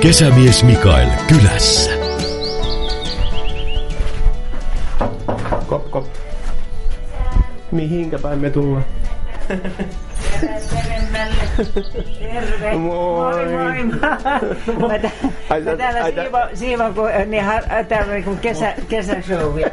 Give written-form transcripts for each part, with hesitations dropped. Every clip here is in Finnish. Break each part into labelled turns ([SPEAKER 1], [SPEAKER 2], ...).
[SPEAKER 1] Kesämies Mikael kylässä.
[SPEAKER 2] Kop. Mihinkä päin me tullaan?
[SPEAKER 3] Terve. Moi. Mä täällä siivan kun täällä on niinku kesäshowia.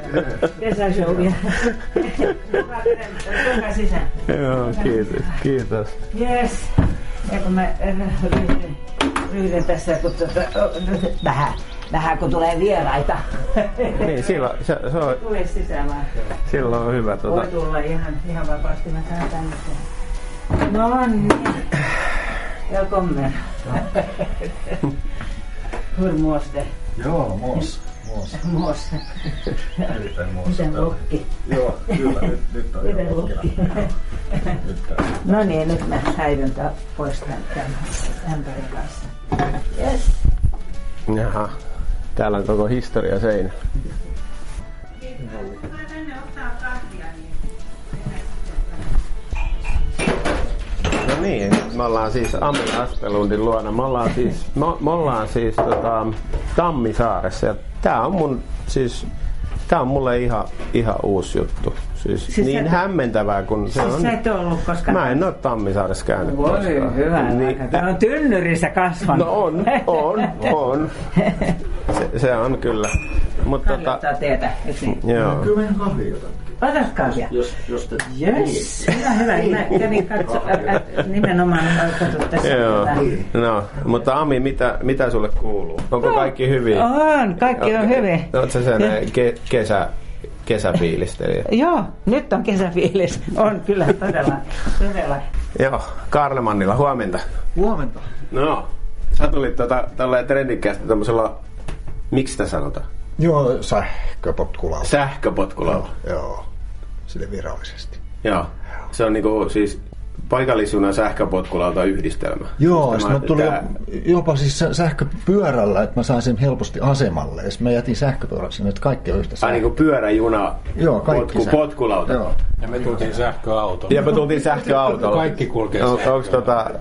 [SPEAKER 3] Tulkaa sisään.
[SPEAKER 2] Joo, kiitos.
[SPEAKER 3] Yes. Ja kun mä ryhdyn tässä, kun vähän kun tulee vieraita.
[SPEAKER 2] Niin, silloin se on.
[SPEAKER 3] Tule sisään vaan.
[SPEAKER 2] Silloin on hyvä.
[SPEAKER 3] Voi tulla ihan vapaasti. Mä saan tänne. No niin. Välkommen. Hur mås det?
[SPEAKER 4] Joo, mås.
[SPEAKER 3] Miten lokki?
[SPEAKER 4] Joo, kyllä, nyt on
[SPEAKER 3] Miten
[SPEAKER 4] jo
[SPEAKER 3] lokki? No niin, nyt mä häivyn pois tämän ämpärin kanssa. Yes.
[SPEAKER 2] Jaha, täällä on koko historia seinä. No niin, me ollaan siis Ami Aspelundin luona. Me ollaan siis Tammisaaressa ja tää on mulle ihan uusi juttu. Siis niin hämmentävää kuin se on.
[SPEAKER 3] Sä et ollut koskaan.
[SPEAKER 2] Mä en oo Tammisaaressa käynyt koskaan.
[SPEAKER 3] Voi hyvä.
[SPEAKER 2] Niin,
[SPEAKER 3] tää on tynnyrissä kasvanut.
[SPEAKER 2] No on. Se on kyllä. Mutta
[SPEAKER 3] Ottaa teetä, eikö niin?
[SPEAKER 2] joo.
[SPEAKER 4] Kyllä meidän kahvia jotain.
[SPEAKER 3] Otas kahvia.
[SPEAKER 4] Jos te...
[SPEAKER 3] Yes. Hyvä. Mä kävin nimenomaan tässä.
[SPEAKER 2] Joo. No, mutta Ami, mitä sulle kuuluu? Onko kaikki hyvin?
[SPEAKER 3] Kaikki on hyvin.
[SPEAKER 2] Oletko sä sellainen kesäfiilistelijä?
[SPEAKER 3] Joo, nyt on kesäfiilis. On kyllä todella.
[SPEAKER 2] Joo, Karlemannilla, huomenta.
[SPEAKER 4] Huomenta.
[SPEAKER 2] No, sä tulit tälleen trendikkäästi tommosella, miksi sitä sanotaan?
[SPEAKER 4] Joo, sähköpotkulauta.
[SPEAKER 2] Sähköpotkulauta.
[SPEAKER 4] Joo, sille virallisesti.
[SPEAKER 2] Joo, se on niinku siis paikallisjuna sähköpotkulauta yhdistelmä.
[SPEAKER 4] Joo, mä tulin jopa siis sähköpyörällä, että mä sain sen helposti asemalle. Ja mä jätin sähköpyörällä sinne, että kaikki on yhtä sähköä.
[SPEAKER 2] Niinku pyöräjuna,
[SPEAKER 4] joo,
[SPEAKER 2] potkulauta.
[SPEAKER 4] Joo.
[SPEAKER 5] Ja me tultiin sähköautolla. Kaikki kulkee sähköllä.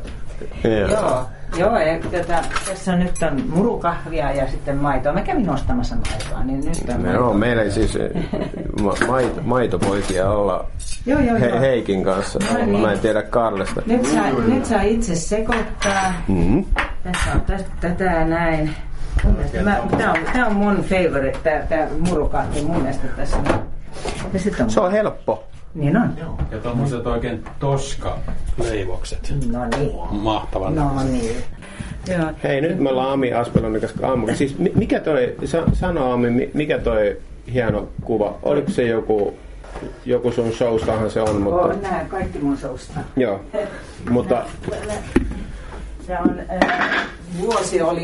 [SPEAKER 3] Joo, ja tässä nyt on murukahvia ja sitten maitoa. Mä kävin ostamassa maitoa, niin nyt on maitoa.
[SPEAKER 2] Joo, meillä ei siis maitopoikia olla Heikin kanssa. No niin. Mä en tiedä Karlesta.
[SPEAKER 3] Nyt saa itse sekoittaa. Mm-hmm. Tässä on tätä näin. Tää on mun favorite, tää murukahvi mun mielestä tässä.
[SPEAKER 2] Se on helppo.
[SPEAKER 3] Niin on.
[SPEAKER 5] Joo. Ja tommoset oikein toska-leivokset.
[SPEAKER 3] No niin.
[SPEAKER 5] Mahtavan.
[SPEAKER 3] No niin. Joo.
[SPEAKER 2] Hei, nyt me ollaan Ami Aspelundin kanssa aamulla. Siis mikä toi, sano Ami, mikä toi hieno kuva? Oliko se joku sun showstahan se on, mutta...
[SPEAKER 3] On nää kaikki mun showsta.
[SPEAKER 2] Joo, mutta...
[SPEAKER 3] Se on, vuosi oli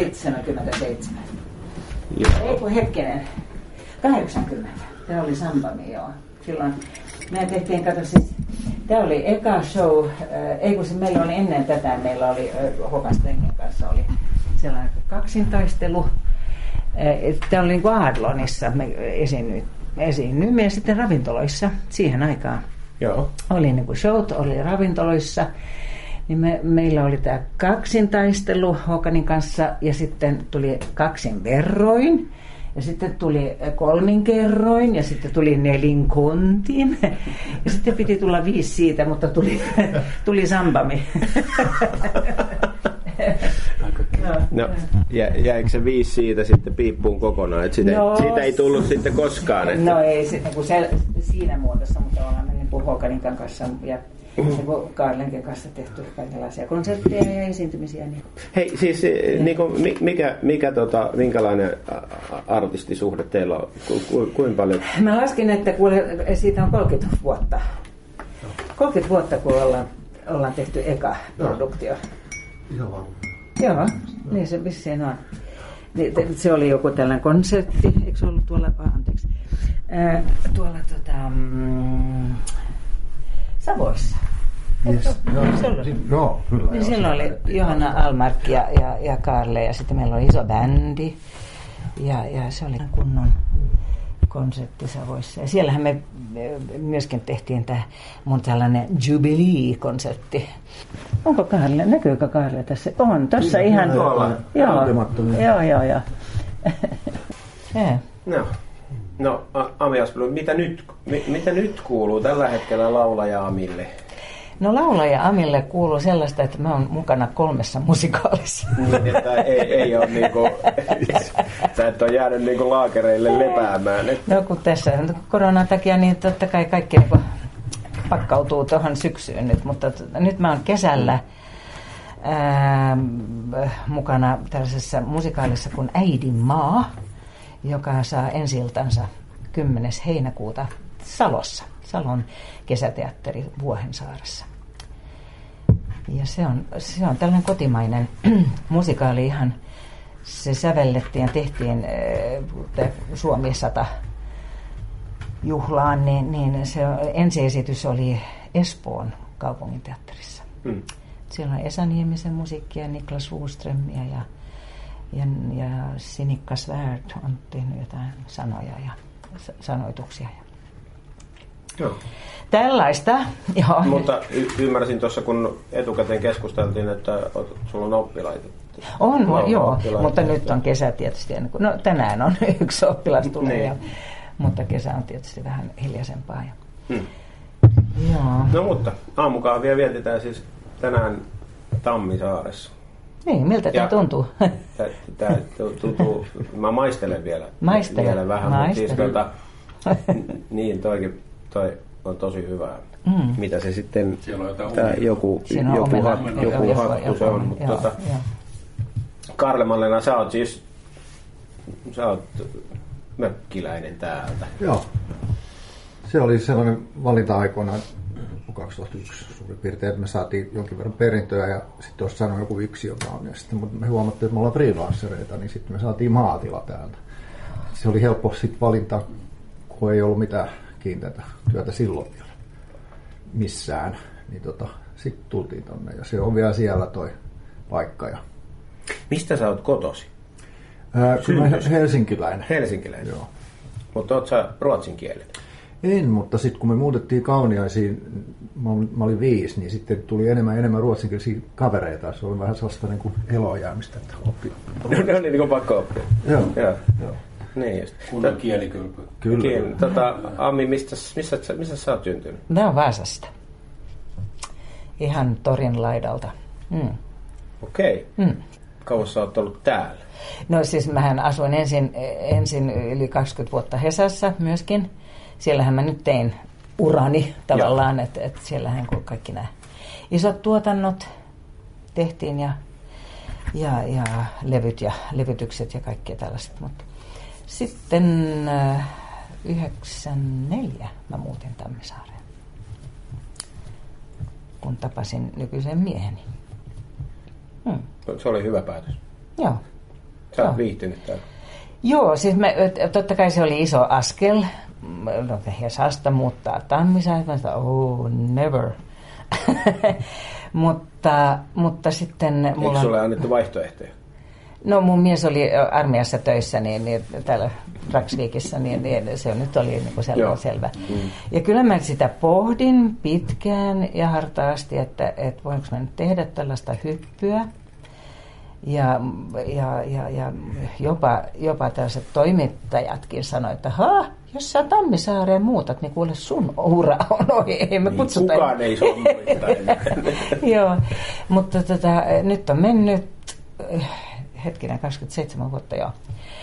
[SPEAKER 3] 77.
[SPEAKER 2] Joo.
[SPEAKER 3] Ei kun hetkinen, 80. Tämä oli Sambami, joo. Silloin me tehtiin, kato siis, tämä oli eka show, ei kun se meillä oli ennen tätä, meillä oli Håkan Strengen kanssa oli sellainen kaksintaistelu. Tämä oli niin kuin Adlonissa, me esiinnyimme ja sitten ravintoloissa siihen aikaan.
[SPEAKER 2] Joo.
[SPEAKER 3] Oli niin kuin showt, oli ravintoloissa, niin meillä oli tämä kaksintaistelu Håkanin kanssa ja sitten tuli kaksin verroin. Ja sitten tuli kolminkerroin ja sitten tuli nelinkontin. Ja sitten piti tulla 5 siitä, mutta tuli Sambami.
[SPEAKER 2] No, jäikö se 5 siitä sitten piippuun kokonaan? Että siitä ei tullut sitten koskaan? Että...
[SPEAKER 3] No ei siinä muodossa, mutta ollaan niin kuin Håkanin kanssa ja Karlenkin kanssa tehty kaikenlaisia konsertteja ja esiintymisiä. Niin.
[SPEAKER 2] Hei, siis niin kuin, minkälainen artistisuhde teillä on? Kuinka paljon?
[SPEAKER 3] Mä laskin, että siitä on 30 vuotta. 30 vuotta, kun ollaan tehty eka produktio. Joo, niin se vissiin on. Se oli joku tällainen konsertti, eikö se ollut tuolla, Savoissa.
[SPEAKER 4] Yes. Joo, kyllä.
[SPEAKER 3] Niin silloin oli Johanna Almark ja Karle ja sitten meillä oli iso bändi ja se oli konsertti Savoissa. Ja siellähän me myöskin tehtiin tämä mun tällainen Jubilee-konsertti. Onko Kaarle? Näkyykö Kaarle tässä? On, tuossa ihan. Joo.
[SPEAKER 2] No, Ami Asplund, mitä nyt kuuluu tällä hetkellä laulaja Amille?
[SPEAKER 3] No laulaja Amille kuuluu sellaista, että mä oon mukana 3 musikaalissa.
[SPEAKER 2] Niin, että ei ole niinku, sä et ole jäänyt niinku laakereille lepäämään.
[SPEAKER 3] No kun tässä koronan takia, niin totta kai kaikki niinku pakkautuu tuohon syksyyn nyt, mutta nyt mä oon kesällä mukana tällaisessa musikaalissa kuin Äidin maa, joka saa ensi-iltansa 10. heinäkuuta Salossa, Salon kesäteatteri Vuohensaaressa. Ja se on tällainen kotimainen musikaali ihan. Se sävellettiin ja tehtiin Suomi 100 juhlaan, niin se ensiesitys oli Espoon kaupunginteatterissa. Siellä on Esa Niemisen musiikkia, Niklas Roströmiä ja Sinikka Svärd on tehnyt jotain sanoja ja sanoituksia.
[SPEAKER 2] Joo.
[SPEAKER 3] Tällaista, joo.
[SPEAKER 2] Mutta ymmärsin tuossa, kun etukäteen keskusteltiin, että sulla on oppilaita.
[SPEAKER 3] On, joo, mutta nyt on kesä tietysti. No tänään on yksi oppilas tulee, niin. Mutta kesä on tietysti vähän hiljaisempaa. Joo.
[SPEAKER 2] No mutta aamukahvia vietetään siis tänään Tammisaaressa.
[SPEAKER 3] Niin, miltä tämä tuntuu?
[SPEAKER 2] Tämä tuntuu, mä maistelen vielä vähän, mutta siis niin toi on tosi hyvää. Mitä se sitten, joku hattu se on, mutta Kaarle-Malena, sä oot mökkiläinen täältä.
[SPEAKER 4] Joo. Se oli sellainen valinta aikoina 2001 suurin piirtein, että me saatiin jonkin verran perintöä ja sitten tuossa sanoi joku yksi, joka on. Ja sitten me huomattiin, että me ollaan freelancereita, niin sitten me saatiin maatila täältä. Se oli helppo sitten valinta, kun ei ollut mitään kiinteätä työtä silloin vielä missään. Niin sitten tultiin tonne ja se on vielä siellä toi paikka. Ja...
[SPEAKER 2] Mistä sä oot kotosi?
[SPEAKER 4] Kyllä helsinkiläinen.
[SPEAKER 2] Helsinkiläinen?
[SPEAKER 4] Joo.
[SPEAKER 2] Mutta oot sä ruotsinkielinen?
[SPEAKER 4] En, mutta sitten kun me muutettiin Kauniaisiin, mä olin 5, niin sitten tuli enemmän ruotsinkielisiä kavereita. Se oli vähän sellaista niin kuin elojäämistä, että oppi.
[SPEAKER 2] No niin kuin pakko oppia.
[SPEAKER 4] Joo.
[SPEAKER 2] Niin just.
[SPEAKER 5] Kunnon kielikylpy.
[SPEAKER 2] Kyllä. Ami, missä sä oot syntynyt?
[SPEAKER 3] Mä oon Vaasasta. Ihan torin laidalta.
[SPEAKER 2] Okei. Kauan sä oot ollut täällä?
[SPEAKER 3] No siis mähän asuin ensin yli 20 vuotta Hesassa myöskin. Siellähän mä nyt tein urani tavallaan, että siellähän kaikki nämä isot tuotannot tehtiin ja levyt ja levytykset ja kaikkea tällaiset. Mutta sitten 1994 mä muutin Tammisaareen, kun tapasin nykyisen mieheni.
[SPEAKER 2] Se oli hyvä päätös.
[SPEAKER 3] Joo.
[SPEAKER 2] Sä oot viihtynyt täällä.
[SPEAKER 3] Joo, siis totta kai se oli iso askel. No, Hesasta muuttaa Tammisaareen. Never. mutta sitten...
[SPEAKER 2] Eikö sulle annettu vaihtoehtoja?
[SPEAKER 3] No mun mies oli armeijassa töissä niin täällä Dragsvikissä, niin se nyt oli niin kuin selvä. Ja kyllä mä sitä pohdin pitkään ja hartaasti, että voinko mä nyt tehdä tällaista hyppyä. Ja jopa tällaiset toimittajatkin sanoivat, että jos sä Tammisaareen muutat, niin kuule sun ura on ohi. Ei me kutsuta.
[SPEAKER 2] Kukaan ei sommuita.
[SPEAKER 3] Joo, mutta nyt on mennyt 27 vuotta jo.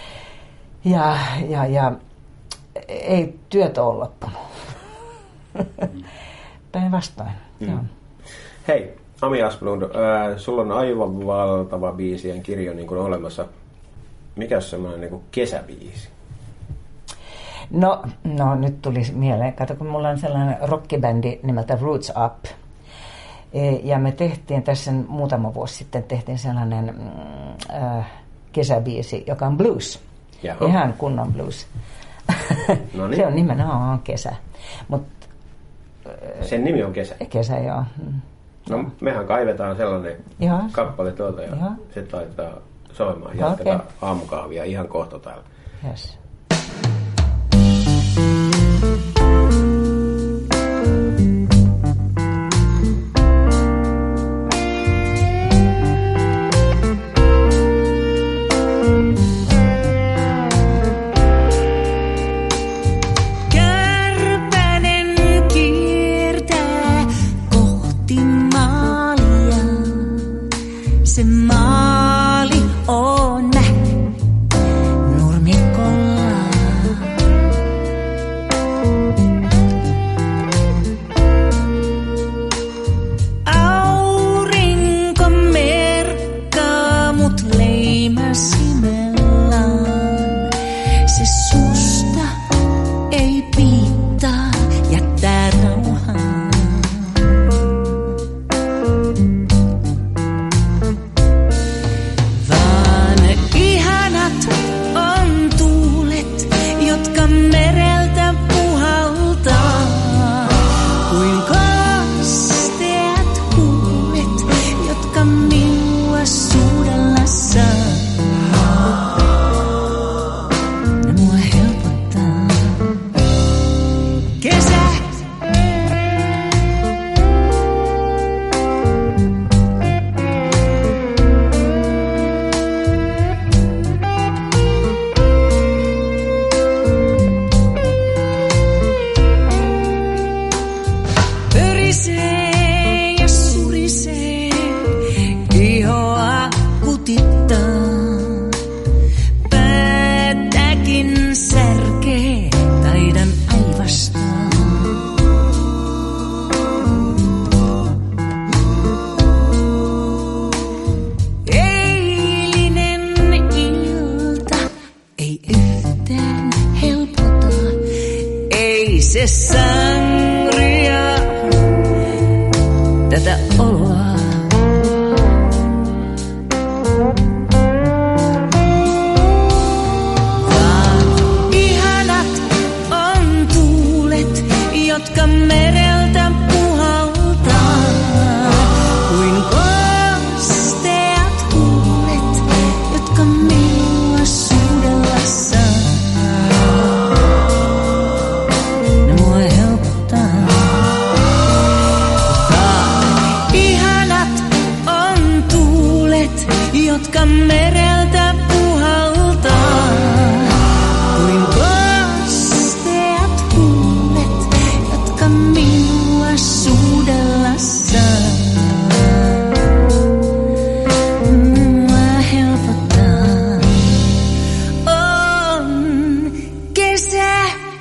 [SPEAKER 3] Ja ei työt ole loppunut. Päinvastoin.
[SPEAKER 2] Hei, Ami Asplund, sulla on aivan valtava biisien kirjo niin kuin olemassa. Mikä on semmoinen niin kuin kesäbiisi?
[SPEAKER 3] No nyt tuli mieleen. Kato, kun mulla on sellainen rockibändi nimeltä Roots Up. Ja me tehtiin tässä muutama vuosi sitten sellainen kesäbiisi, joka on blues. Jaha. Ihan kunnon blues.
[SPEAKER 2] Noniin.
[SPEAKER 3] Se on nimenomaan kesä.
[SPEAKER 2] Sen nimi on Kesä?
[SPEAKER 3] Kesä, joo.
[SPEAKER 2] No mehän kaivetaan sellainen kappale tuolta ja sitten laitetaan soimaan. Jatketaan aamukahvia ihan kohta täällä.
[SPEAKER 3] Yes.
[SPEAKER 6] se sangria tätä oloa. Vaan ihanat on tuulet, jotka mereltä puhaltaa, kuin kosteat huulet, jotka minua suudella saa. Ne mua helpottaa. Vaan ihanat on tuulet, jotka mereltä puhaltaa, kuin kosteat huulet, jotka minua suudella saa. Mua helpottaa. On kesä.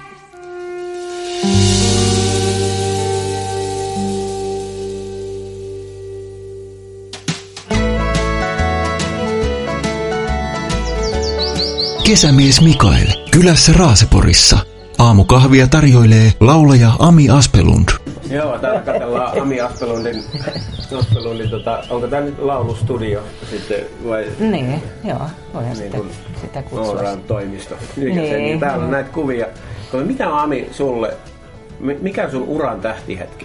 [SPEAKER 1] Kesämies Mikael kylässä Raaseporissa. Aamukahvia tarjoilee laulaja Ami Aspelund.
[SPEAKER 2] Joo, täällä katsellaan Ami Aspelundin onko tämä nyt laulustudio sitten vai?
[SPEAKER 3] Niin, joo, voidaan
[SPEAKER 2] Niin
[SPEAKER 3] sitä kutsua.
[SPEAKER 2] Nooran toimisto.
[SPEAKER 3] Niin.
[SPEAKER 2] Täällä on näitä kuvia. Mitä on Ami sulle, mikä on sun uran tähtihetki?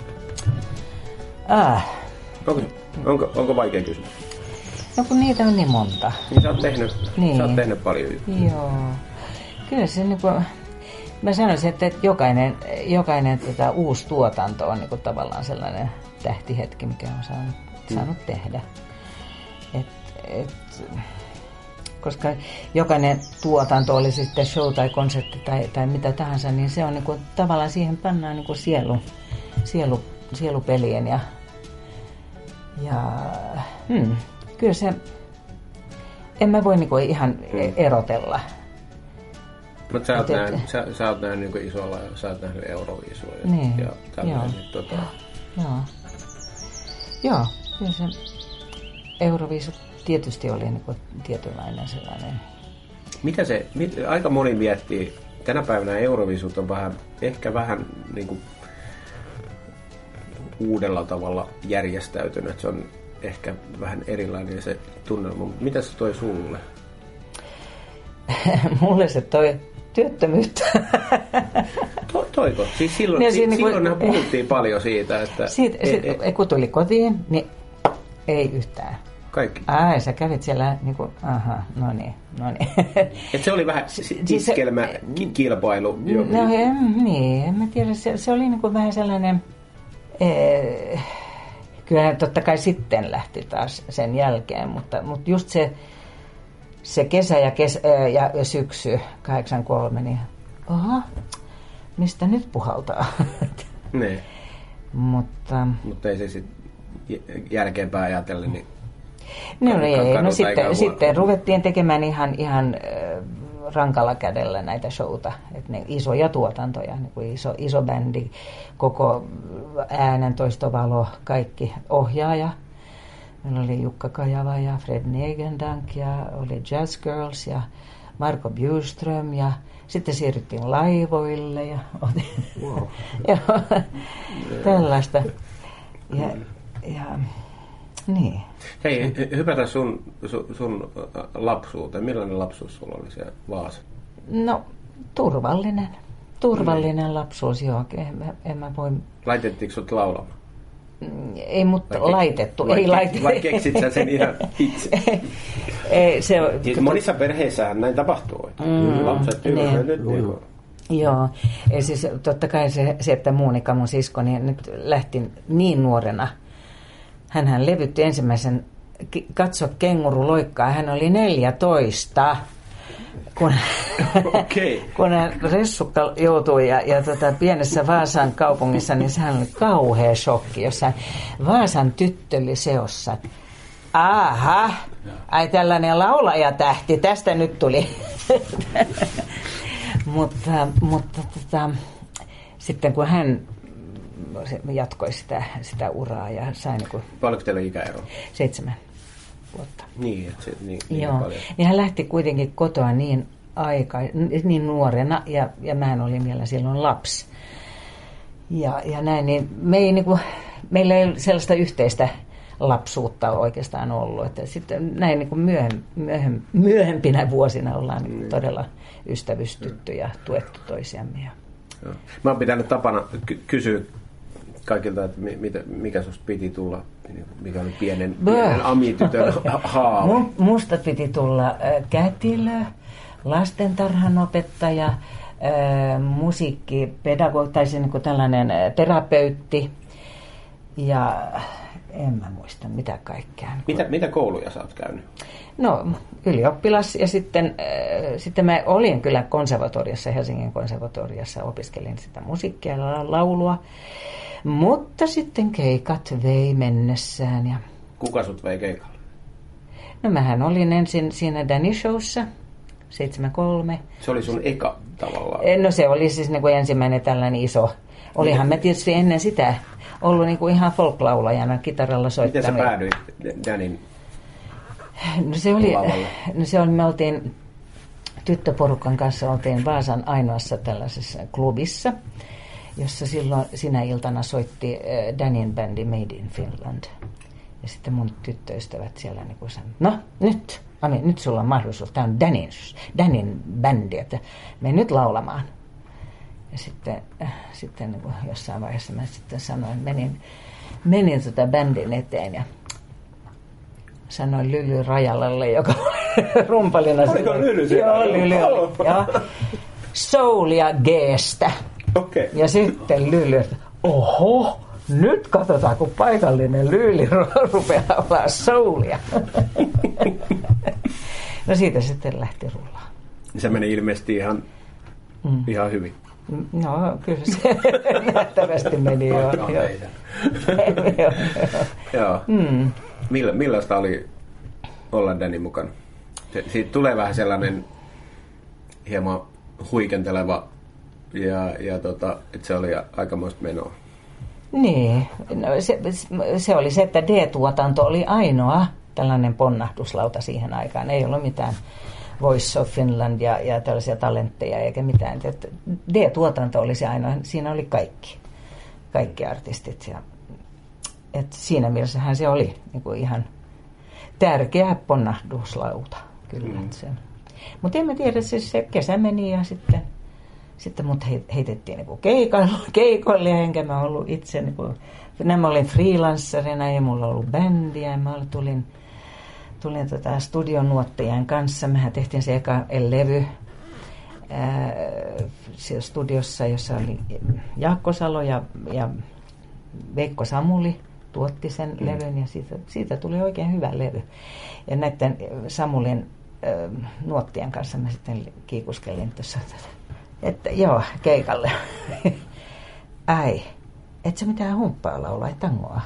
[SPEAKER 2] Onko vaikea kysymys?
[SPEAKER 3] No kun niitä on niin monta.
[SPEAKER 2] Niin sä oot tehnyt paljon.
[SPEAKER 3] Joo. Kyllä se niinku, mä sanoisin, että jokainen uusi tuotanto on niinku tavallaan sellainen tähtihetki, mikä on saanut tehdä. Koska jokainen tuotanto, oli sitten show tai konsertti tai mitä tahansa, niin se on niinku, tavallaan siihen pannaan niinku sielupelien ja kyllä se, en mä voi niinku ihan erotella.
[SPEAKER 2] Mutta sä oot nähnyt niinku isolla, sä oot nähnyt Euroviisua
[SPEAKER 3] niin,
[SPEAKER 2] ja tällainen.
[SPEAKER 3] Joo, kyllä se Euroviisu tietysti oli niinku tietynlainen sellainen. Aika moni miettii, tänä päivänä Euroviisut on ehkä vähän niinku uudella tavalla järjestäytynyt. Se on ehkä vähän erilainen se tunnelma. Mitä se toi sulle? Mulle se toi työttömyyttä.
[SPEAKER 2] Toiko? Siis silloinhan puhuttiin paljon siitä, että...
[SPEAKER 3] Kun tuli kotiin, niin ei yhtään.
[SPEAKER 2] Kaikki.
[SPEAKER 3] Ai, sä kävit siellä niinku, aha, no niin.
[SPEAKER 2] Et se oli vähän iskelmäkilpailu.
[SPEAKER 3] No niin, en mä tiedä, se oli niinku vähän sellainen, kyllähän totta kai sitten lähti taas sen jälkeen, mutta just se kesä ja syksy 83, niin mistä nyt puhaltaa?
[SPEAKER 2] Niin.
[SPEAKER 3] Mutta
[SPEAKER 2] ei se sitten jälkeenpäin ajatellen, niin
[SPEAKER 3] no sitten ruvettiin tekemään ihan rankalla kädellä näitä showta, että ne isoja tuotantoja, niin kuin iso bändi, koko äänentoistovalo, kaikki ohjaaja. Meillä oli Jukka Kajava ja Fred Negendank ja oli Jazz Girls ja Marco Bjurström ja sitten siirryttiin laivoille ja tällaista. Ja niin.
[SPEAKER 2] Hei, hypätä sun lapsuuteen. Millainen lapsuus sulla oli siellä Vaasa?
[SPEAKER 3] No, turvallinen lapsuus, joo. En mä voi...
[SPEAKER 2] Laitettiinko sut laulamaan?
[SPEAKER 3] Ei, mutta laitettu.
[SPEAKER 2] Vai keksit sä sen ihan itse? Monissa perheissähän näin tapahtuu. Lapset nyt.
[SPEAKER 3] Joo, ja siis totta kai se, että Monika, mun sisko, niin nyt lähti niin nuorena. Hänhän levytti ensimmäisen Katso kenguru loikkaa. Hän oli 14, kun hän ressukka joutui ja pienessä Vaasan kaupungissa, niin sehän oli kauhea shokki, jossa Vaasan tyttöliseossa. Aha, ai tällainen laulajatähti, tästä nyt tuli. mutta sitten kun hän jatkoi sitä uraa ja sai niin kuin...
[SPEAKER 2] Paljonko teillä ikäero?
[SPEAKER 3] 7 vuotta.
[SPEAKER 2] Niin, että se niin paljon.
[SPEAKER 3] Ja hän lähti kuitenkin kotoa niin nuorena ja mä olin vielä silloin lapsi. Ja näin, niin meillä ei sellaista yhteistä lapsuutta oikeastaan ollut. Että sitten näin niin kuin myöhempinä vuosina ollaan todella ystävystytty ja tuettu toisiamme.
[SPEAKER 2] Mä oon pitänyt tapana kysyä kaikilta, että mikä susta piti tulla, mikä oli pienen Ami-tytön haave.
[SPEAKER 3] Musta piti tulla kätilö, lastentarhanopettaja, musiikkipedagogi tai niin kuin tällainen terapeutti ja en mä muista mitä kaikkea.
[SPEAKER 2] Mitä kouluja sä oot käynyt?
[SPEAKER 3] No, ylioppilas ja sitten mä olin kyllä konservatoriassa, Helsingin konservatoriassa, opiskelin sitä musiikkia ja laulua, mutta sitten keikat vei mennessään. Ja...
[SPEAKER 2] Kuka sut vei keikalle?
[SPEAKER 3] No mähän olin ensin siinä Danny Showssa, 73.
[SPEAKER 2] Se oli sun eka tavallaan?
[SPEAKER 3] No se oli siis niin kuin ensimmäinen tällainen iso. Olihan mä tietysti ennen sitä ollut niin kuin ihan folk-laulajana, kitaralla soittanut.
[SPEAKER 2] Miten sä päädyit Danin?
[SPEAKER 3] No se oli, me oltiin tyttöporukan kanssa oltiin Vaasan ainoassa tällaisessa klubissa, jossa silloin sinä iltana soitti Danin bändi Made in Finland. Ja sitten mun tyttöystävät siellä niin kuin sanoivat, no nyt, Ami, nyt sulla on mahdollisuus, tämä on Danin bändi, että mene nyt laulamaan. Ja sitten niin kuin jossain vaiheessa mä sitten sanoin, menin bändin eteen ja sanoin Lyly Rajalalle, joka oli rumpalina.
[SPEAKER 2] Oliko Lyly siellä?
[SPEAKER 3] Joo, Lyly oli. Ja soulia G:stä.
[SPEAKER 2] Okay.
[SPEAKER 3] Ja sitten Lyly, oho, nyt katsotaan, kun paikallinen Lyly rupeaa laulaa soulia. No siitä sitten lähti rullaa.
[SPEAKER 2] Se meni ilmeisesti ihan hyvin.
[SPEAKER 3] No, kyllä se nähtävästi meni jo.
[SPEAKER 2] Joo. Millaista oli olla Danin mukana? Siitä tulee vähän sellainen hieman huikenteleva ja että se oli aikamoista menoa.
[SPEAKER 3] Niin, no, se oli se, että D-tuotanto oli ainoa tällainen ponnahduslauta siihen aikaan. Ei ollut mitään Voice of Finland ja tällaisia talentteja eikä mitään. D-tuotanto oli se ainoa, siinä oli kaikki artistit. Et siinä mielessähän se oli niin kuin ihan tärkeä ponnahduslauta. Kyllä. Mutta en mä tiedä, se kesä meni ja sitten mut heitettiin niin keikoille, enkä mä ollut itse, niin kuin, mä olin freelancerina, ei mulla ollut bändiä, mä tulin tulin studionuottajien kanssa. Mehän tehtiin se eka levy siellä studiossa, jossa oli Jaakko Salo ja Veikko Samuli tuotti sen levyn ja siitä tuli oikein hyvä levy. Ja näiden Samulin nuottien kanssa mä sitten kiikuskelin tuossa, että joo, keikalle. Ai, et sä mitään humppaa laulaa, tangoa.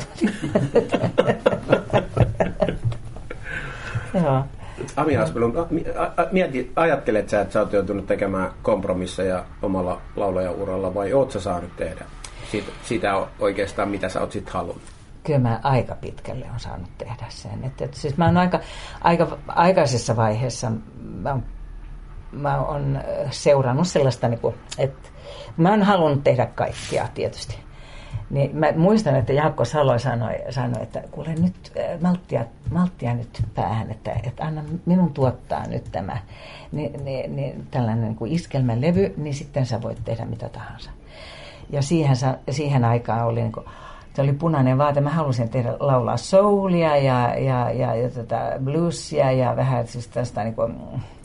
[SPEAKER 3] Joo.
[SPEAKER 2] Ami Aspelund, ajattelet sä, että sä oot joutunut tekemään kompromisseja omalla laulajauralla vai oot sä saanut tehdä siitä oikeastaan, mitä sä oot sitten halunnut?
[SPEAKER 3] Kyllä mä aika pitkälle on saanut tehdä sen. Että siis mä oon aika aikaisessa vaiheessa mä oon seurannut sellaista, että mä oon halunnut tehdä kaikkia tietysti. Niin mä muistan, että Jaakko Salo sanoi, että kuule nyt malttia nyt päähän, että anna minun tuottaa nyt tämä niin tällainen niin kuin iskelmälevy, niin sitten sä voit tehdä mitä tahansa. Ja siihen aikaan oli niin kuin, se oli punainen vaate. Mä halusin laulaa soulia ja bluesia ja vähän siis tästä niin kuin,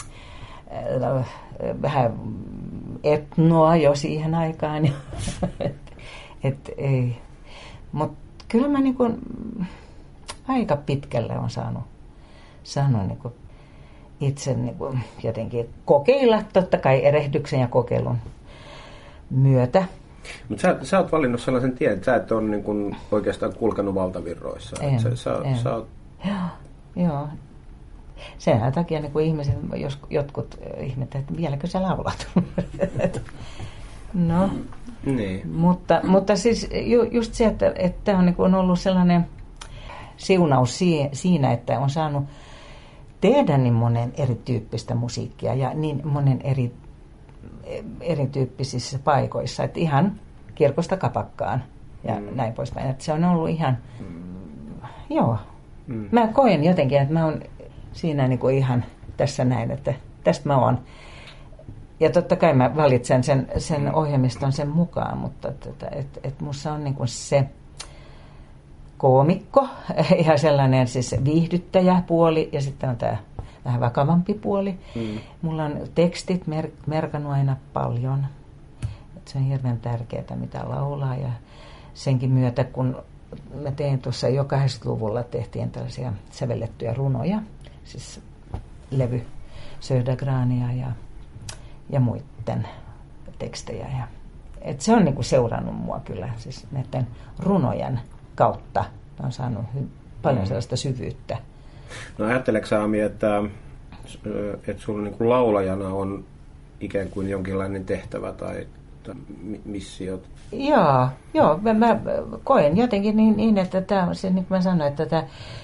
[SPEAKER 3] vähän etnoa jo siihen aikaan. Ei. Mutta kyllä mä niin kuin aika pitkälle on saanut niin kuin itse niin kuin jotenkin kokeilla, totta kai erehdyksen ja kokeilun myötä.
[SPEAKER 2] Mutta sä oot valinnut sellaisen tien, että sä et ole niin kuin oikeastaan kulkenut valtavirroissa.
[SPEAKER 3] En. Joo. Sen takia niin kuin ihmiset, jos jotkut ihmettä, että vieläkö sä laulat? No.
[SPEAKER 2] Niin.
[SPEAKER 3] Mutta siis just se, että on, niin kuin on ollut sellainen siunaus siinä, että on saanut tehdä niin monen erityyppistä musiikkia ja niin monen erityyppisissä paikoissa, että ihan kirkosta kapakkaan ja näin poispäin. Että se on ollut ihan, joo. Mä koen jotenkin, että mä oon siinä niin kuin ihan tässä näin, että tästä mä oon. Ja totta kai mä valitsen sen ohjelmiston sen mukaan, mutta että musta on niin kuin se koomikko ja sellainen siis viihdyttäjäpuoli ja sitten on tämä vähän vakavampi puoli. Mulla on tekstit merkannut aina paljon. Et se on hirveän tärkeää, mitä laulaa. Ja senkin myötä, kun mä tein tuossa jo 80-luvulla, tehtiin tällaisia sävellettyjä runoja, siis levy Södergrania ja muiden tekstejä. Et se on niinku seurannut mua kyllä, siis näiden runojen kautta. Mä oon saanut paljon sellaista syvyyttä.
[SPEAKER 2] No ajatteleeko sä, Ami, että sulla niin kuin laulajana on ikään kuin jonkinlainen tehtävä tai missiot? Joo, mä koen jotenkin niin että tämä, niin kuin mä sanoin, että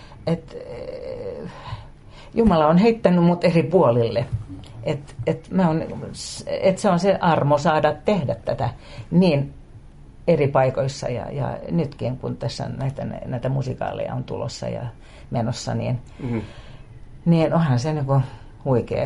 [SPEAKER 2] Jumala on heittänyt mut eri puolille. Että se on se armo saada tehdä tätä niin eri paikoissa ja nytkin kun tässä näitä musikaaleja on tulossa ja menossa, niin onhan se niin kuin huikea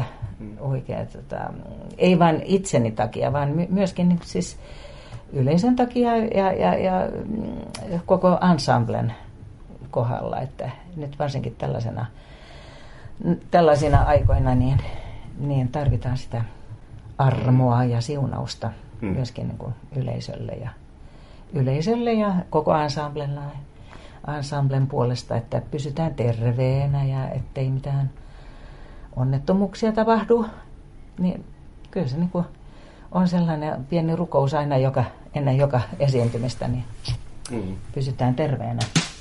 [SPEAKER 2] ei vain itseni takia, vaan myöskin niin siis yleisön takia ja koko ensemblen kohdalla, että nyt varsinkin tällaisina aikoina niin tarvitaan sitä armoa ja siunausta myöskin niin kuin yleisölle ja koko ensemblen puolesta, että pysytään terveenä ja ettei mitään onnettomuuksia tapahdu, niin kyllä se niin kuin on sellainen pieni rukous aina ennen joka esiintymistä, niin pysytään terveenä.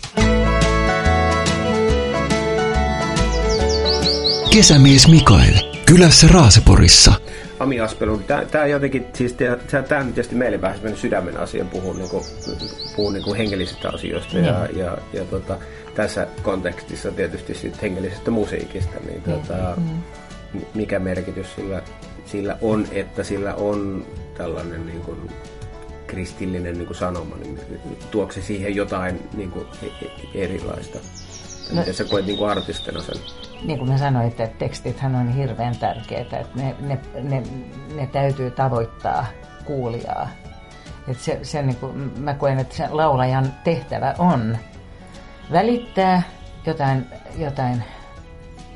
[SPEAKER 1] Kesämies Mikael, kylässä Raaseporissa.
[SPEAKER 2] Ami Aspelund, tämä jotenkin, siis tämä on tietysti meille vähän sellainen sydämen asia puhua niinku hengellisistä asioista ja tässä kontekstissa tietysti sit hengellisestä musiikista, niin mikä merkitys sillä on, että sillä on tällainen niin kuin kristillinen niin kuin sanoma, niin tuoko se siihen jotain niin kuin erilaista? Miten sä koet niin kuin artistina sen?
[SPEAKER 3] Niin kuin mä sanoin, että tekstithän on hirveän tärkeitä, että ne täytyy tavoittaa kuulijaa. Että se niin kuin, mä koen, että sen laulajan tehtävä on välittää jotain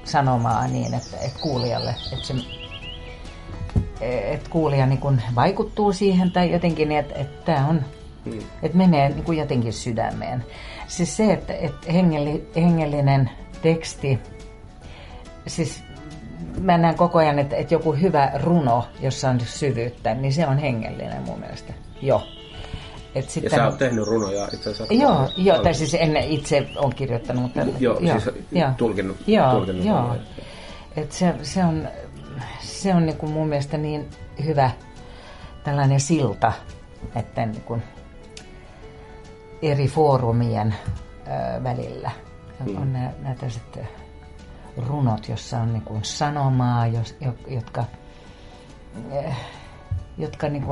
[SPEAKER 3] sanomaa niin, että kuulijalle, että kuulija niin kuin vaikuttuu siihen tai jotenkin, että tämä on, että menee niin kuin jotenkin sydämeen. Siis se, että hengellinen teksti, siis mä näen koko ajan, että joku hyvä runo, jossa on syvyyttä, niin se on hengellinen mun mielestä. Joo. Et sitten,
[SPEAKER 2] ja sä oot tehnyt runoja itse asiassa.
[SPEAKER 3] Joo, tai siis en itse ole kirjoittanut, mutta
[SPEAKER 2] tulkinnut.
[SPEAKER 3] Joo. Et se on niinku mun mielestä niin hyvä tällainen silta, että niinku eri foorumien välillä on nämä tällaiset runot, jossa on niinku sanomaa, jotka niinku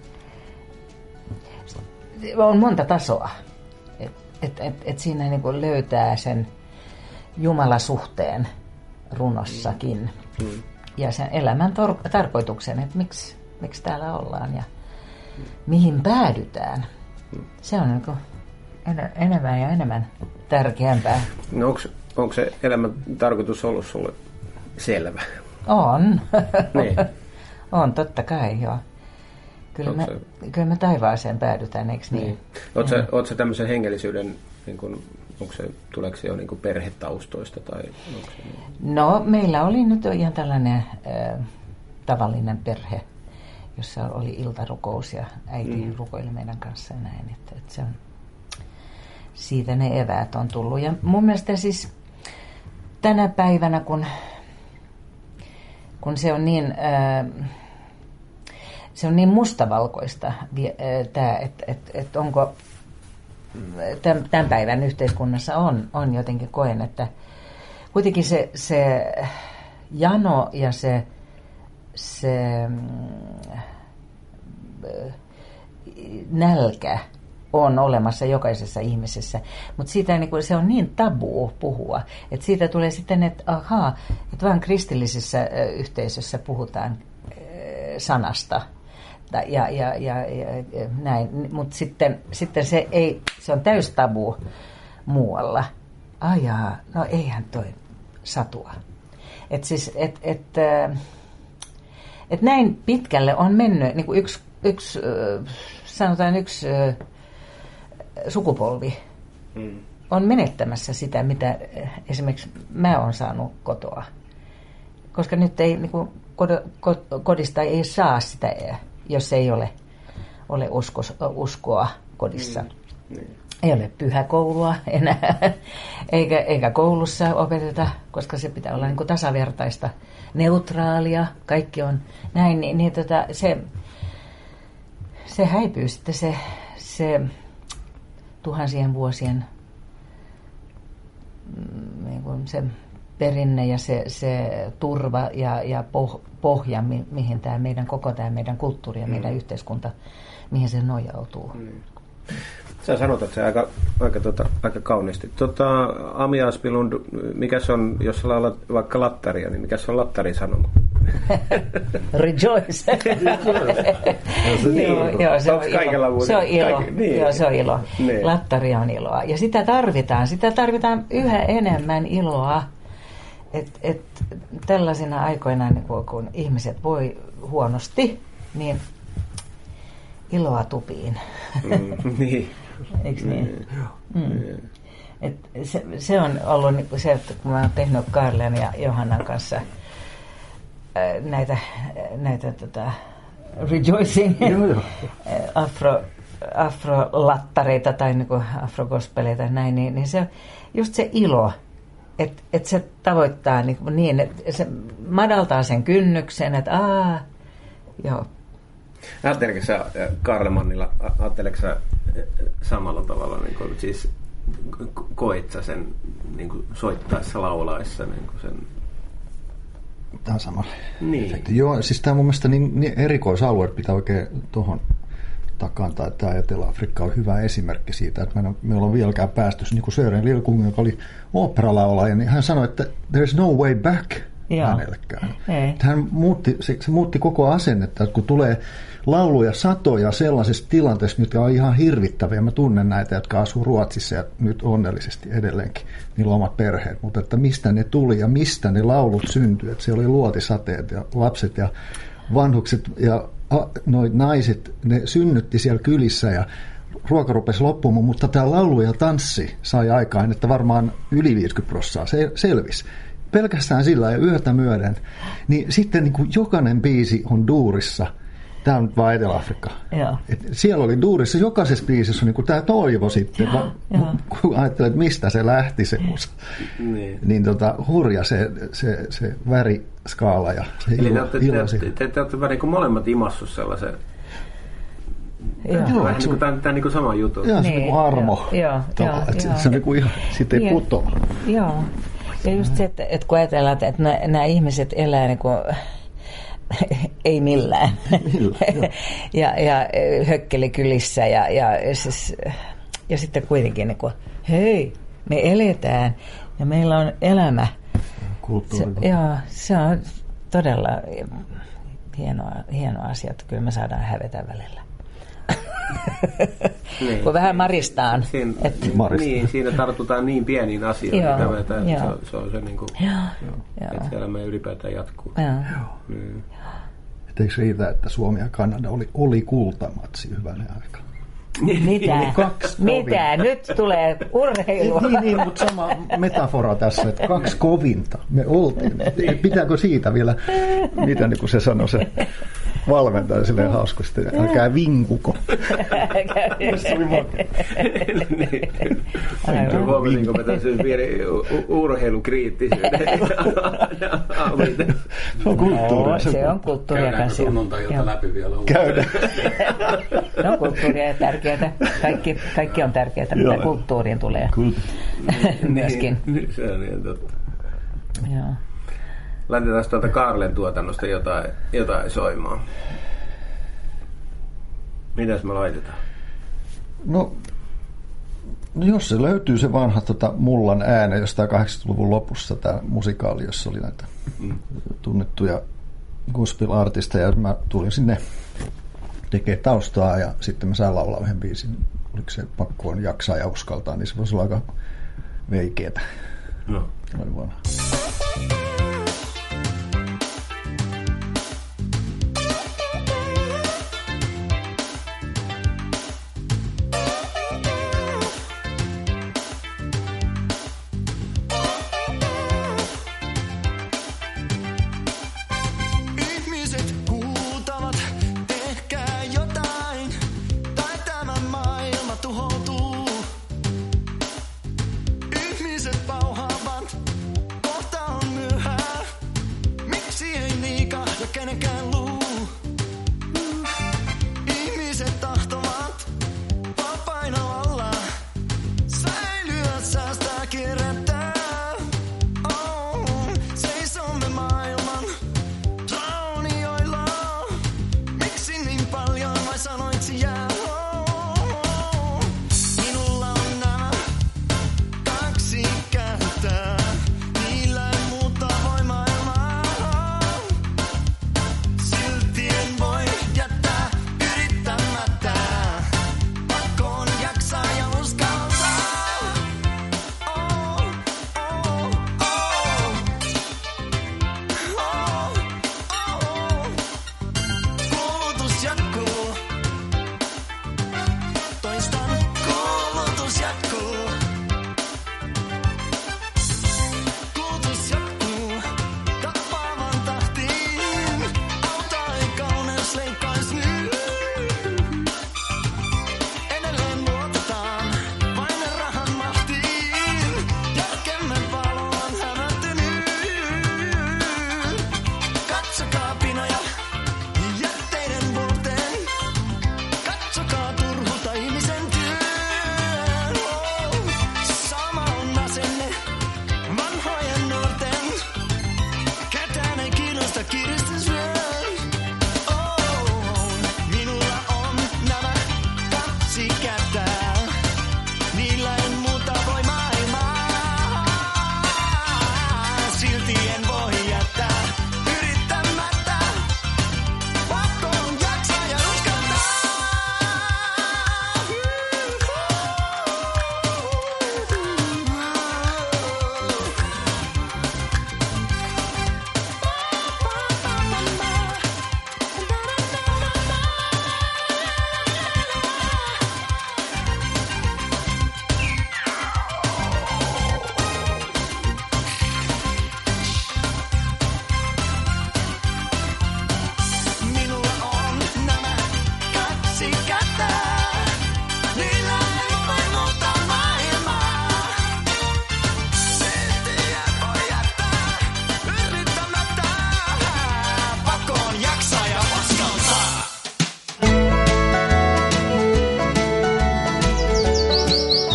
[SPEAKER 3] on monta tasoa, että siinä niinku löytää sen jumalasuhteen runossakin ja sen elämän tarkoituksen, että miksi täällä ollaan ja mihin päädytään. Se on niinku enemmän ja enemmän tärkeämpää.
[SPEAKER 2] No onko se elämän tarkoitus ollut sulle selvä?
[SPEAKER 3] On.
[SPEAKER 2] Niin.
[SPEAKER 3] On, totta kai, joo. Kyllä me taivaaseen päädytään, eikö niin?
[SPEAKER 2] Oletko sä tämmöisen hengellisyyden, niin kun, tuleeko se jo niin kun perhetaustoista? Tai onko se niin? No, meillä oli nyt ihan tällainen tavallinen perhe, jossa oli iltarukous ja äiti rukoili meidän kanssa ja näin. Että se on, siitä ne eväät on tullut. Ja mun mielestä siis tänä päivänä, kun se on niin... Se on niin mustavalkoista, että onko tämän päivän yhteiskunnassa on jotenkin koen, että kuitenkin se jano ja se nälkä on olemassa jokaisessa ihmisessä, mutta siitä se on niin tabu puhua, että siitä tulee sitten, että vain kristillisissä yhteisössä puhutaan sanasta. Ja näin, mutta sitten se on täys tabu muualla. No eihän toi satua. Et näin pitkälle on mennyt niin kuin yksi sukupolvi on menettämässä sitä, mitä esimerkiksi mä oon saanut kotoa. Koska nyt ei niin kuin kodista ei saa sitä, jos ei ole uskoa kodissa. Ei ole pyhäkoulua enää, eikä koulussa opeteta, koska se pitää olla niin kuin tasavertaista, neutraalia, kaikki on näin, niin se häipyy sitten se tuhansien vuosien niin kuin se perinne ja se turva ja pohja, mihin tämä meidän meidän kulttuuri ja meidän yhteiskunta, mihin se nojautuu. Sä sanotat se aika kauniisti. Ami Aspilund, mikä se on, jos sä laulat vaikka lattaria, niin mikä se on lattarin sanoma?
[SPEAKER 3] Rejoice. Se on ilo. Joo, se on ilo. Niin. Lattari on iloa. Ja sitä tarvitaan yhä enemmän iloa. Et tällaisina aikoina, niin kun ihmiset voi huonosti, niin iloa tupiin.
[SPEAKER 2] Niin.
[SPEAKER 3] Eikö niin? Se on ollut se, että kun mä oon tehnyt Karlen ja Johannan kanssa näitä rejoicing afrolattareita tai niin afrogospeleita näin, niin se just se ilo. Että se tavoittaa niin, että se madaltaa sen kynnyksen, että joo.
[SPEAKER 2] Ajatteliko sä Karlemannilla, ajatteleeko sä samalla tavalla, niin kuin, siis koit sä sen niin kuin soittaessa, laulaessa niin kuin sen?
[SPEAKER 4] Tämä on sama.
[SPEAKER 2] Niin.
[SPEAKER 4] Joo, siis tämä mun mielestä niin erikoisalue pitää oikein tuohon takantaa, että Etelä-Afrikka on hyvä esimerkki siitä, että me ollaan vieläkään päästy, niin kuin Sören Lilkung, joka oli oopperalaulaja, niin hän sanoi, että there's no way back, hänellekään. Hän se muutti koko asennetta, että kun tulee lauluja satoja sellaisessa tilanteessa, mitkä on ihan hirvittäviä. Mä tunnen näitä, jotka asuu Ruotsissa ja nyt onnellisesti edelleenkin. Niillä on omat perheet, mutta että mistä ne tuli ja mistä ne laulut syntyi. Että siellä oli luotisateet ja lapset ja vanhukset ja noi naiset, ne synnytti siellä kylissä ja ruoka rupesi loppumaan, mutta tämä laulu ja tanssi sai aikaan, että varmaan yli 50% selvisi. Pelkästään sillä ja yötä myöden, niin sitten niin kuin jokainen biisi on duurissa. Tämä on nyt vaan Etelä-Afrikka. Siellä oli duurissa, jokaisessa biisissä on niin kuin tämä toivo sitten, kun ajattelet, että mistä se lähti se musa. Niin hurja se väriskaala ja se ilo.
[SPEAKER 2] Te olette vähän niin kuin molemmat imassut sellaisen. Vähän niin kuin tämä niin kuin sama juttu.
[SPEAKER 4] Joo, se on niin kuin armo. Se on niin kuin ihan, sitten ei putoa.
[SPEAKER 3] Joo. Ja just se, että kun ajatellaan, että nämä ihmiset elää niin kuin ei millään. ja hökkelikylissä ja sitten kuitenkin niin kuin, hei, me eletään ja meillä on elämä. Se on todella hieno asia, että kyllä me saadaan hävetä välillä.
[SPEAKER 2] Niin.
[SPEAKER 3] Kun vähän maristaan.
[SPEAKER 2] Siinä tartutaan niin pieniin asioihin, että se on se niin kuin, että se elämä ylipäätään jatkuu.
[SPEAKER 4] Eikö riitä, että Suomi ja Kanada oli kultamatsi hyvänen aika?
[SPEAKER 3] Mitä? Nyt tulee urheilua.
[SPEAKER 4] Niin, mutta sama metafora tässä, että 2 kovinta. Me oltiin. Pitääkö siitä vielä, mitä niin kuin se sanoi se valmentaja silleen hauskasti, älkää vinkuko. Se oli
[SPEAKER 2] huomasinko me tässä pieni urheilukriittisyyden.
[SPEAKER 4] Se on kulttuuria.
[SPEAKER 3] Se on kulttuuria kanssa.
[SPEAKER 5] Sunnuntai-ilta läpi vielä.
[SPEAKER 3] Käydään. Se on kulttuuria ja tärkeää. Kaikki on tärkeää, mitä kulttuuriin tulee myöskin.
[SPEAKER 2] Se on niin totta.
[SPEAKER 3] Joo.
[SPEAKER 2] Laitetaan tuolta Kaarlen tuotannosta jotain soimaan. Mitäs me laitetaan?
[SPEAKER 4] No jos se löytyy se vanha Mullan ääne jostain 80-luvun lopussa, tämä musikaali, jossa oli näitä tunnettuja gospel-artisteja, mä tulin sinne tekee taustaa ja sitten mä saan laulaa yhden biisin. Oliko se pakkoon jaksaa ja uskaltaa, niin se voisi olla aika veikeetä.
[SPEAKER 2] No.
[SPEAKER 7] Ihmiset pauhaavat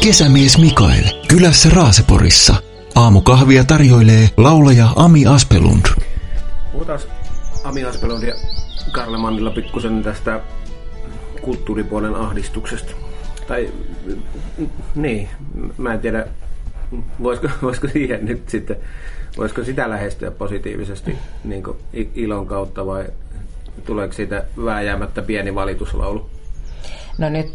[SPEAKER 1] Kesämies Mikael kylässä Raaseporissa. Aamukahvia tarjoilee laulaja Ami Aspelund.
[SPEAKER 2] Puhutaan Ami Aspelund ja Karle Mannila pikkusen tästä kulttuuripuolen ahdistuksesta. Tai niin, mä en tiedä, voisiko siihen nyt sitten, voisiko sitä lähestyä positiivisesti niin kuin ilon kautta vai tuleeko siitä vääjäämättä pieni valituslaulu?
[SPEAKER 3] No nyt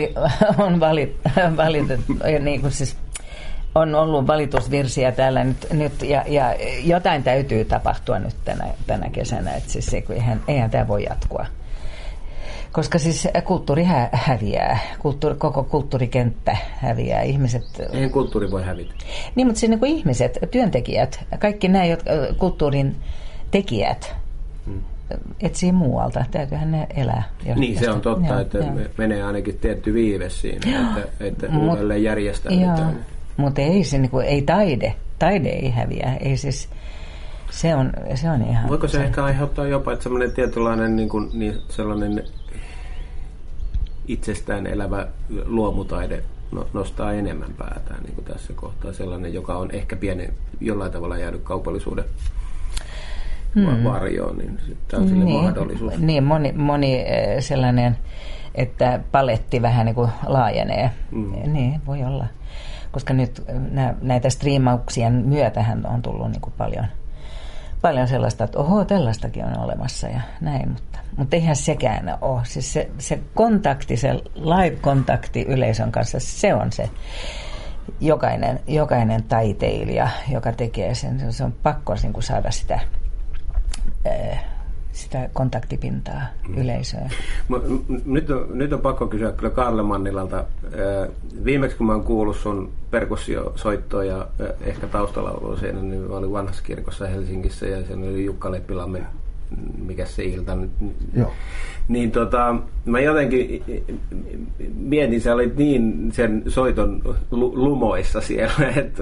[SPEAKER 3] niin kuin siis on ollut valitusvirsiä täällä nyt ja jotain täytyy tapahtua nyt tänä kesänä, että siis eihän tämä voi jatkua. Koska siis kulttuuri häviää, koko kulttuurikenttä häviää, ihmiset...
[SPEAKER 2] Eihän kulttuuri voi hävitä.
[SPEAKER 3] Niin, mutta siis niin kuin ihmiset, työntekijät, kaikki nämä kulttuurin tekijät etsii muualta, täytyyhän ne elää.
[SPEAKER 2] Niin, se on totta, että menee ainakin tietty viive siinä, että uudelleen järjestäydytään.
[SPEAKER 3] Mutta ei se, niin kuin, ei taide ei häviä, ei siis... Se on ihan...
[SPEAKER 2] Voiko se ehkä aiheuttaa jopa, että semmoinen tietynlainen niin sellainen itsestään elävä luomutaide nostaa enemmän päätään niin kuin tässä kohtaa, sellainen, joka on ehkä jollain tavalla jäänyt kaupallisuuden varjoon, niin tämä on sille mahdollisuus.
[SPEAKER 3] Niin, moni sellainen, että paletti vähän niin kuin laajenee. Niin, voi olla. Koska nyt näitä striimauksien myötähän on tullut niin kuin paljon sellaista, että oho, tällaistakin on olemassa ja näin, mutta eihän sekään ole. Siis se kontakti, se live-kontakti yleisön kanssa, se on se jokainen taiteilija, joka tekee sen. Se on pakko niin kuin saada sitä kontaktipintaa yleisöön.
[SPEAKER 2] Nyt on pakko kysyä kyllä Karle Mannilalta. Viimeksi kun mä oon kuullut sun perkussiosoittoa ja ehkä taustalaulua siinä, niin mä olin Vanhassa kirkossa Helsingissä ja siellä oli Jukka Leppilammen, mikä se ilta nyt.
[SPEAKER 4] Joo.
[SPEAKER 2] Niin mä jotenkin mietin, sä olit niin sen soiton lumoissa siellä,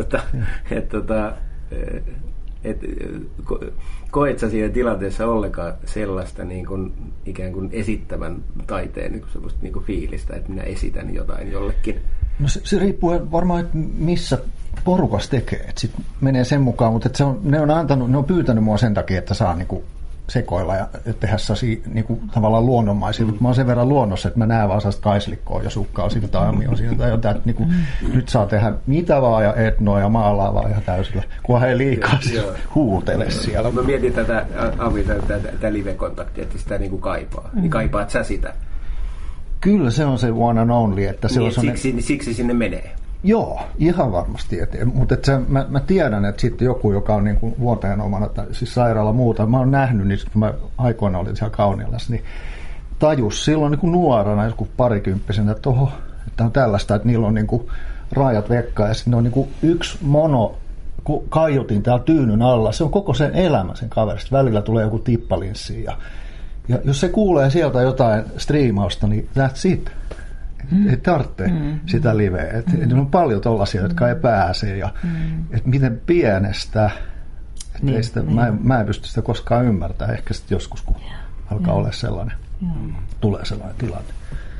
[SPEAKER 2] koet sä siinä tilanteessa ollenkaan sellaista niin kuin, ikään kuin esittävän taiteen niin kuin sellaista niin kuin fiilistä, että minä esitän jotain jollekin?
[SPEAKER 4] No se riippuu varmaan, että missä porukas tekee. Että sit menee sen mukaan, mutta ne on pyytänyt mua sen takia, että saa niin kuin sekoilla ja tehdä niinku tavallaan luonnonmaisia. Mä oon sen verran luonnossa, että mä näen vaan sellaista kaislikkoa ja sukkaa siltä ja ammion siltä ja jotain, että niinku, nyt saa tehdä mitä vaan ja etnoa ja maalaa vaan ihan täysillä, kunhan ei liikaa huutele siellä.
[SPEAKER 2] Mä mietin tätä live-kontaktia, että sitä niinku kaipaa. Niin kaipaat sä sitä?
[SPEAKER 4] Kyllä se on se one and only. Että se
[SPEAKER 2] niin,
[SPEAKER 4] on
[SPEAKER 2] siksi sinne menee?
[SPEAKER 4] Joo, ihan varmasti. Mutta mä tiedän, että sitten joku, joka on niin vuoteen omana, siis sairaala muuta, mä oon nähnyt, niin kun mä aikoina olin siellä Kaunialassa, niin tajus silloin niin nuorana, joku parikymppisenä, että on tällaista, että niillä on niin raajat vekkaa ja sitten on niin yksi mono kaiutin täällä tyynyn alla. Se on koko sen elämä sen kaverista. Välillä tulee joku tippalinssi ja jos se kuulee sieltä jotain striimausta, niin that's it. Ei tarvitse sitä liveä. On paljon tollaisia, jotka ei pääse. Ja, että miten pienestä. Mä en pysty sitä koskaan ymmärtämään. Ehkä sitten joskus, kun alkaa olla sellainen, tulee sellainen tilanne.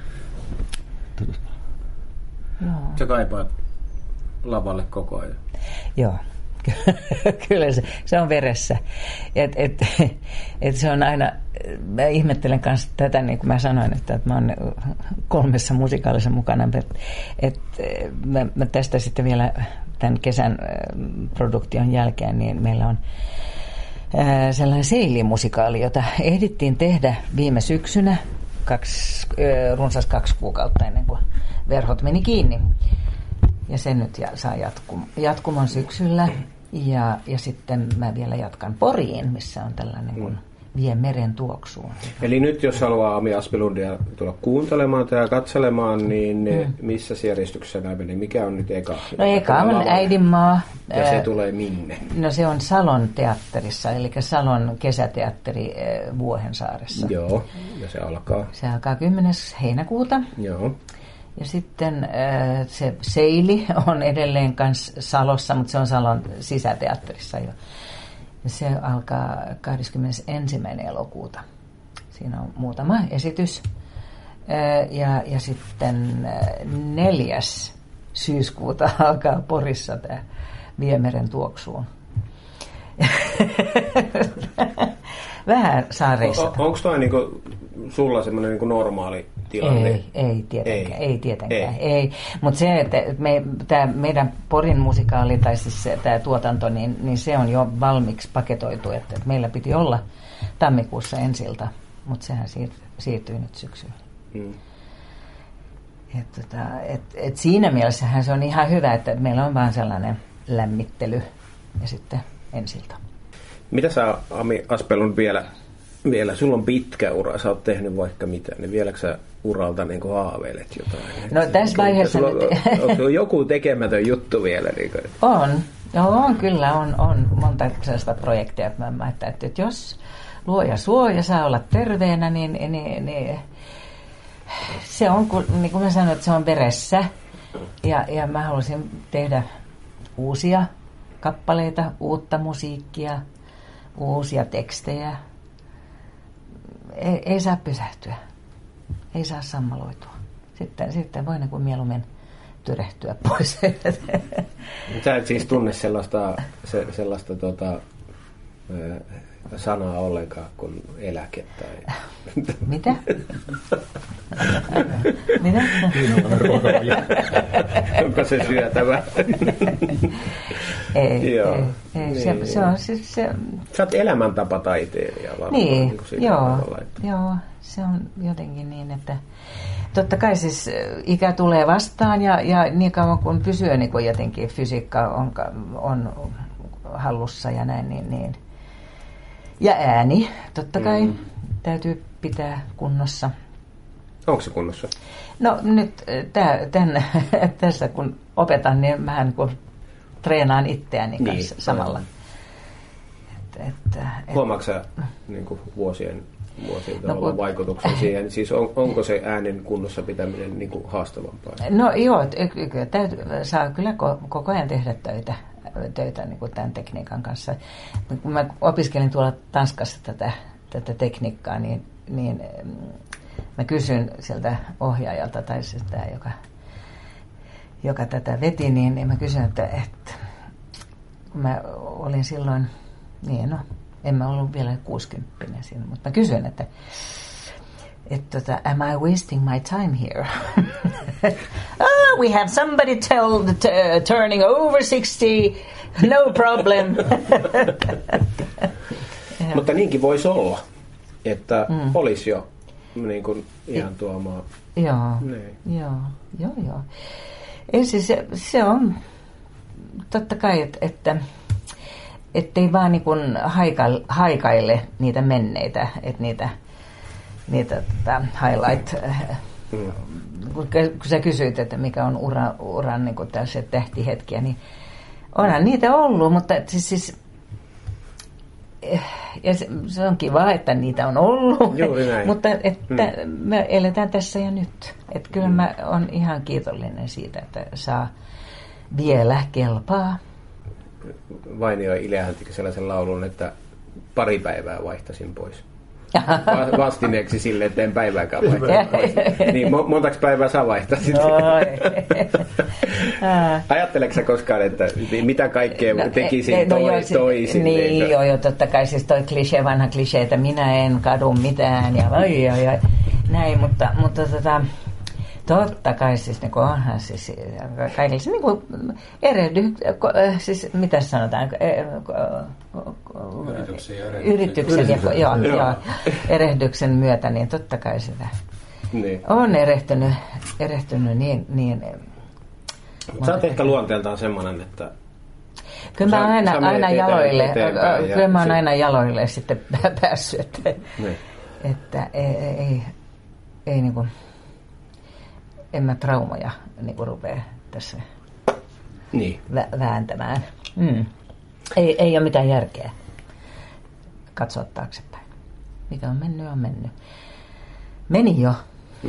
[SPEAKER 2] Sä kaipaat lavalle koko ajan.
[SPEAKER 3] Joo. Kyllä se on veressä. Et se on aina, mä ihmettelen kanssa tätä, niin kuin mä sanoin, että mä oon 3 musikaalissa mukana, että mä tästä sitten vielä tämän kesän produktion jälkeen, niin meillä on sellainen seilimusikaali, jota ehdittiin tehdä viime syksynä, runsas 2 kuukautta ennen kuin verhot meni kiinni. Ja se nyt saa jatkumon syksyllä. Ja sitten mä vielä jatkan Poriin, missä on tällainen kuin Vie meren tuoksuun.
[SPEAKER 2] Eli nyt jos haluaa Ami Aspelundia tulla kuuntelemaan tai katselemaan, niin missä järjestyksessä nämä menee? Mikä on nyt eka?
[SPEAKER 3] No eka on Äidinmaa.
[SPEAKER 2] Ja se tulee minne?
[SPEAKER 3] No se on Salon teatterissa, eli Salon kesäteatteri Vuohensaaressa.
[SPEAKER 2] Joo, ja se alkaa? Se
[SPEAKER 3] alkaa 10. heinäkuuta.
[SPEAKER 2] Joo.
[SPEAKER 3] Ja sitten se Seili on edelleen kans Salossa, mutta se on Salon sisäteatterissa jo. Ja se alkaa 21. elokuuta. Siinä on muutama esitys. Ja sitten 4. syyskuuta alkaa Porissa tämä Viemeren tuoksuun. Vähän saa reissata.
[SPEAKER 2] Onko toi niinku sulla semmoinen niinku normaali tilanne?
[SPEAKER 3] Ei tietenkään. Ei. Mutta se, että tämä meidän Porin musikaali, tai siis tämä tuotanto, niin se on jo valmiiksi paketoitu, että meillä piti olla tammikuussa ensilta, mutta sehän siirtyi nyt syksyyn. Et siinä mielessähän se on ihan hyvä, että meillä on vaan sellainen lämmittely ja sitten ensiltä.
[SPEAKER 2] Mitä sä, Ami Aspelund, vielä, sulla on pitkä ura, sä oot tehnyt vaikka mitä, niin vieläkö sä uralta niin kuin haaveilet jotain?
[SPEAKER 3] No tässä vaiheessa...
[SPEAKER 2] On joku tekemätön juttu vielä? Niin kuin.
[SPEAKER 3] On, kyllä on monta sellaista projektia, että jos luoja suo ja saa olla terveenä, niin se on, niin kuin mä sanoin, että se on veressä. Ja mä haluaisin tehdä uusia kappaleita, uutta musiikkia, uusia tekstejä. Ei saa pysähtyä. Ei saa sammaloitua. Sitten voi niin kuin mieluummin tyrehtyä pois.
[SPEAKER 2] Sä et siis tunne sellaista sanaa ollenkaan kuin eläke tai...
[SPEAKER 3] Mitä? Mitä?
[SPEAKER 2] Onko se syötävä?
[SPEAKER 3] Ei. Se on siis se...
[SPEAKER 2] Sä oot elämäntapataiteilija.
[SPEAKER 3] Niin, joo. Se on jotenkin niin, että totta kai siis ikä tulee vastaan ja niin kauan kun pysyy niin kuin jotenkin fysiikka on hallussa ja näin, niin ja ääni, totta kai, täytyy pitää kunnossa.
[SPEAKER 2] Onko se kunnossa?
[SPEAKER 3] No nyt tässä kun opetan, niin vähän niin treenaan itseäni kanssa samalla.
[SPEAKER 2] Huomaatko sä niin kuin vuosien vaikutuksen siihen? Siis onko se äänen kunnossa pitäminen niin kuin haastavampaa?
[SPEAKER 3] No joo, saa kyllä koko ajan tehdä töitä niin kuin tämän tekniikan kanssa. Kun mä opiskelin tuolla Tanskassa tätä tekniikkaa, niin mä kysyn sieltä ohjaajalta, tai sitä, joka tätä veti, niin mä kysyn, että kun mä olin silloin, en mä ollut vielä 60 siinä, mutta mä kysyin, että am I wasting my time here? We have somebody turning over 60, no problem.
[SPEAKER 2] Mutta niinkin voisi olla, että olisi jo niin kuin ihan tuomaa.
[SPEAKER 3] Joo. Ei, siis se on totta kai, että ettei vaan niin kuin haikaile niitä menneitä, että niitä highlight, kun sä kysyit, että mikä on uran niin kuin tässä tähtihetkiä, niin onhan niitä ollut, mutta siis ja se on kiva, että niitä on ollut, mutta että me eletään tässä ja nyt. Että kyllä mä oon ihan kiitollinen siitä, että saa vielä kelpaa.
[SPEAKER 2] Vainio Ilehän teki sellaisen laulun, että pari päivää vaihtasin pois. Vastineeksi sille, että en päivääkään vaihtaisi. Niin montaks päivää sä vaihtaisit? Ajatteleksä sä koskaan, että mitä kaikkea tekisin toisin?
[SPEAKER 3] Niin, joo, totta kai siis toi vanha klisee, että minä en kadu mitään ja näin, mutta totta kai siis niin onhan siis kaikilla niin siis mitä sanotaan, yrityksen ja erehdyksen myötä, niin totta kai sitä on erehtynyt niin.
[SPEAKER 2] Sä oot ehkä luonteeltaan semmoinen, että
[SPEAKER 3] kyllä mä oon aina jaloille, kyllä mä oon aina jaloille sitten päässyt, että ei niinku en mä traumaja niinku rupea tässä vääntämään. Ei ole mitään järkeä katsoa taaksepäin. Mikä on mennyt. Meni jo.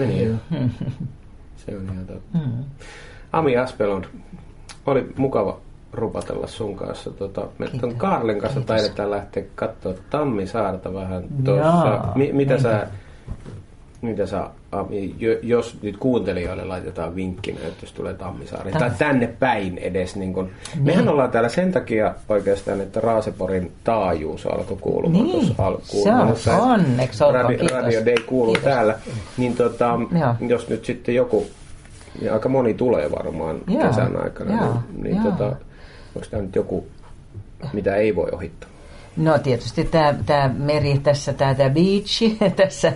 [SPEAKER 2] Se on ihan totta. Ami Aspelund, oli mukava rupatella sun kanssa. Me ton Kaarlen kanssa taidetaan lähteä katsoa Tammisaarta vähän tuossa. Mitä sä jos nyt kuuntelijoille laitetaan vinkkinä, että jos tulee Tammisaari, tai tänne päin edes. Niin kun, mehän ollaan täällä sen takia oikeastaan, että Raaseporin taajuus alkoi kuulumaan tuossa alkuun.
[SPEAKER 3] Se on onneksi olkoon,
[SPEAKER 2] Radio Day kuuluu täällä. Niin jos nyt sitten joku, ja aika moni tulee varmaan kesän aikana, niin onko tämä nyt joku, mitä ei voi ohittaa?
[SPEAKER 3] No tietysti tämä meri tässä, tämä beachi tässä.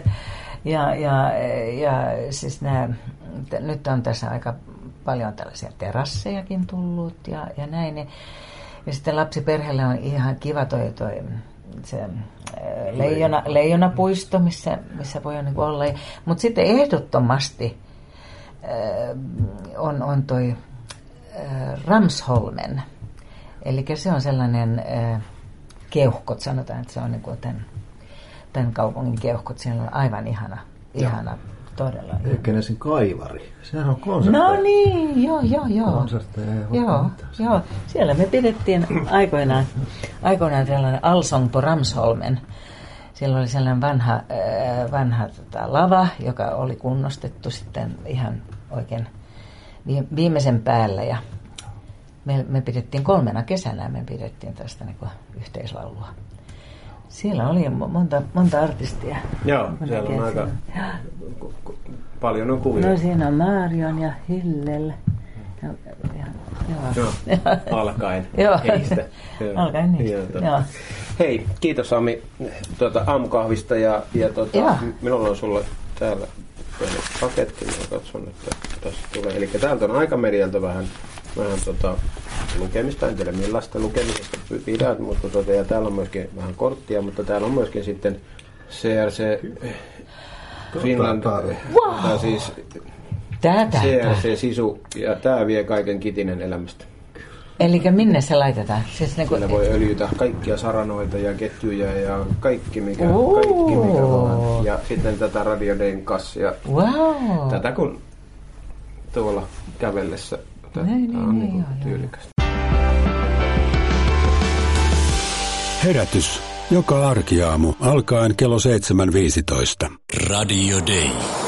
[SPEAKER 3] Ja siis nyt on tässä aika paljon tällaisia terassejakin tullut ja näin. Ja sitten lapsiperheelle on ihan kiva se leijonapuisto, missä voi niin olla. Mutta sitten ehdottomasti on toi Ramsholmen. Eli se on sellainen keuhkot, sanotaan, että se on niin kuin tämän kaupungin keuhkot. Siellä on aivan ihana todella.
[SPEAKER 4] Ekenäsin kaivari. Sehän on konsertteja.
[SPEAKER 3] No niin, joo. Joo. Siellä me pidettiin aikoinaan tällainen Allsång på Ramsholmen. Siellä oli sellainen vanha lava, joka oli kunnostettu sitten ihan oikein viimeisen päällä. Ja me pidettiin 3 kesänä, me pidettiin tästä niin kuin yhteislaulua. Siellä oli monta artistia.
[SPEAKER 2] Joo, siellä on aika paljon on kuvia.
[SPEAKER 3] No siinä on Marion ja Hillel.
[SPEAKER 2] Joo. Alkaen heistä.
[SPEAKER 3] Alkaen niistä. Joo.
[SPEAKER 2] Hei, kiitos Ami aamukahvista ja minulla on sulle täällä paketti, mä katson, että tässä tulee. Eli täältä on Aikamedialta vähän lukemista, en tiedä millaista lukemisesta pidät, mutta ja täällä on myöskin vähän korttia, mutta täällä on myöskin sitten CRC Finland, siis CRC Sisu, ja tää vie kaiken kitinen elämästä.
[SPEAKER 3] Eli minne se laitetaan? Siis
[SPEAKER 2] Siellä voi öljytä kaikkia saranoita ja ketjuja ja kaikki mikä vaan. Ja sitten tätä Radio Dayn kassia.
[SPEAKER 3] Wow.
[SPEAKER 2] Tätä kun tuolla kävellessä. Tämä on niin tyylikästä.
[SPEAKER 7] Herätys. Joka arkiaamu alkaen kello 7.15.
[SPEAKER 1] Radio Day.